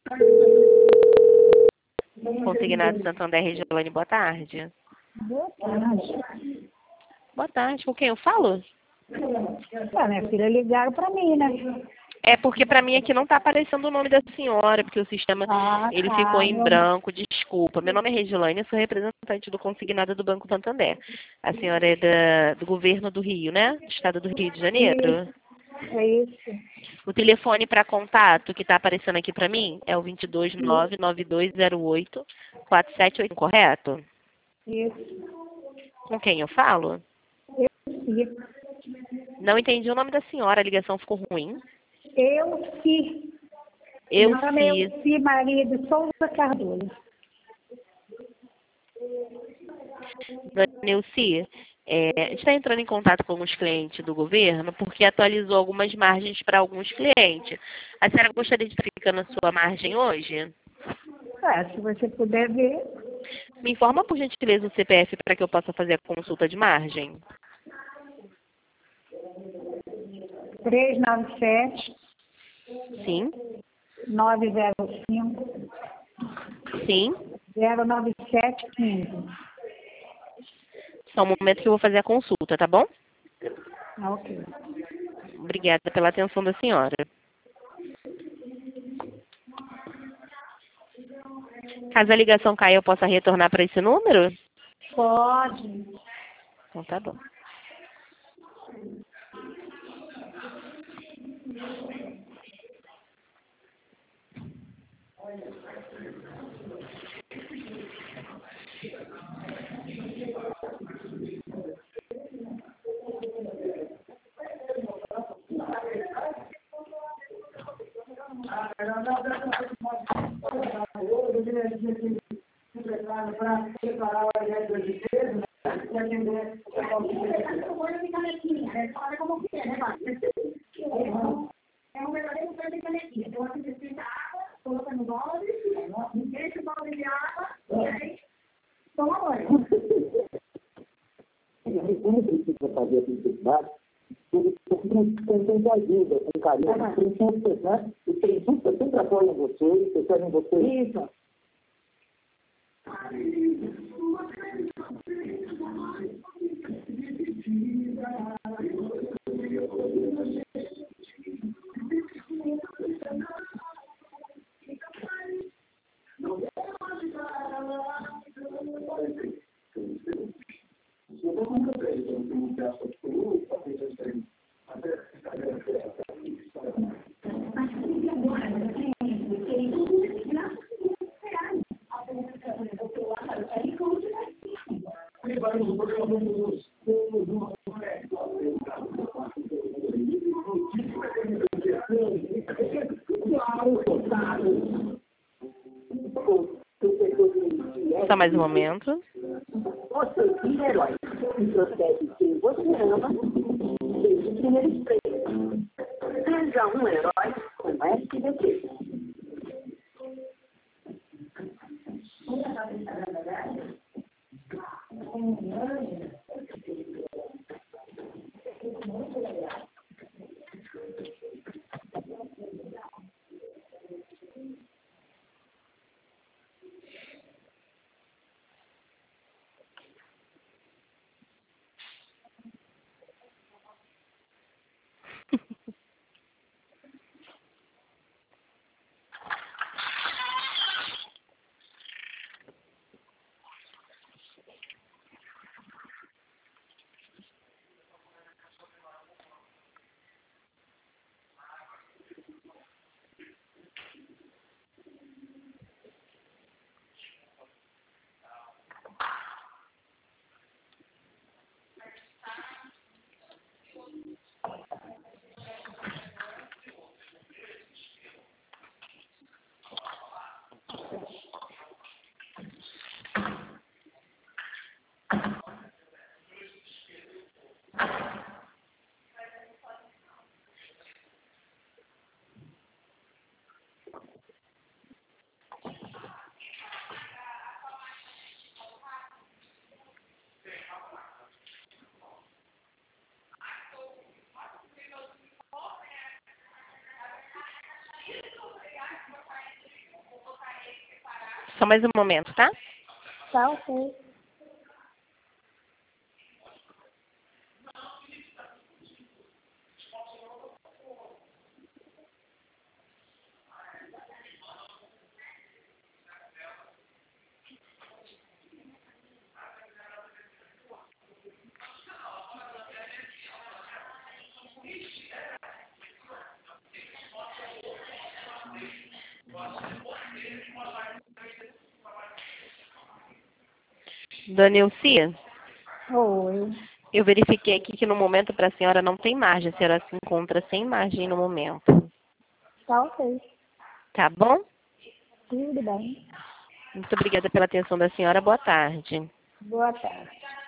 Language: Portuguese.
Consignado Santander, Regiolane, boa tarde. Boa tarde. Boa tarde, com quem eu falo? Minha filha, ligaram para mim, né? É porque para mim aqui não está aparecendo o nome da senhora, porque o sistema ele ficou em branco, desculpa. Meu nome é Regiolane, eu sou representante do consignado do Banco Santander. A senhora é do governo do Rio, né? Do estado do Rio de Janeiro? É isso. O telefone para contato que está aparecendo aqui para mim é o 22992084781, correto? Isso. Com quem eu falo? Sim. Não entendi o nome da senhora, a ligação ficou ruim. Elci. Eu Meu nome é Elci Maria de Souza Cardoso. Dona Neuci, a gente está entrando em contato com alguns clientes do governo porque atualizou algumas margens para alguns clientes. A senhora gostaria de estar ficando a sua margem hoje? Se você puder ver. Me informa, por gentileza, o CPF para que eu possa fazer a consulta de margem. 397 Sim, 905 sim. 09715. Só um momento que eu vou fazer a consulta, tá bom? Ok. Obrigada pela atenção da senhora. Caso a ligação caia, eu possa retornar para esse número? Pode. Então tá bom. Precisa fazer a publicidade, com ajuda, com carinho, né? Os princípios sempre apoiam vocês, recebem vocês. Isso. Só mais um momento. Você vira herói. E protege quem você ama desde o primeiro espreito. Seja um herói com SBT. Só mais um momento, tá? Tá ok. Dona Elcia, Oi. eu verifiquei aqui que no momento para a senhora não tem margem. A senhora se encontra sem margem no momento. Tá ok. Tá bom? Tudo bem. Muito obrigada pela atenção da senhora. Boa tarde. Boa tarde.